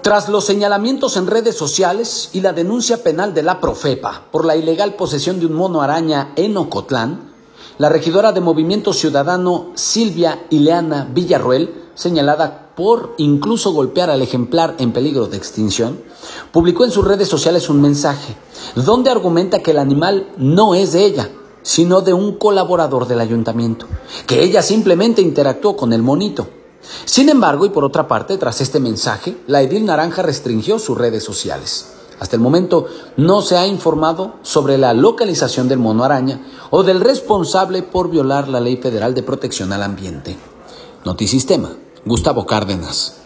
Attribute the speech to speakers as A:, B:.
A: Tras los señalamientos en redes sociales y la denuncia penal de la Profepa por la ilegal posesión de un mono araña en Ocotlán, la regidora de Movimiento Ciudadano Silvia Ileana Villarroel, señalada por incluso golpear al ejemplar en peligro de extinción, publicó en sus redes sociales un mensaje donde argumenta que el animal no es de ella, sino de un colaborador del ayuntamiento, que ella simplemente interactuó con el monito. Sin embargo, y por otra parte, tras este mensaje, la edil naranja restringió sus redes sociales. Hasta el momento no se ha informado sobre la localización del mono araña o del responsable por violar la Ley Federal de Protección al Ambiente. Notisistema, Gustavo Cárdenas.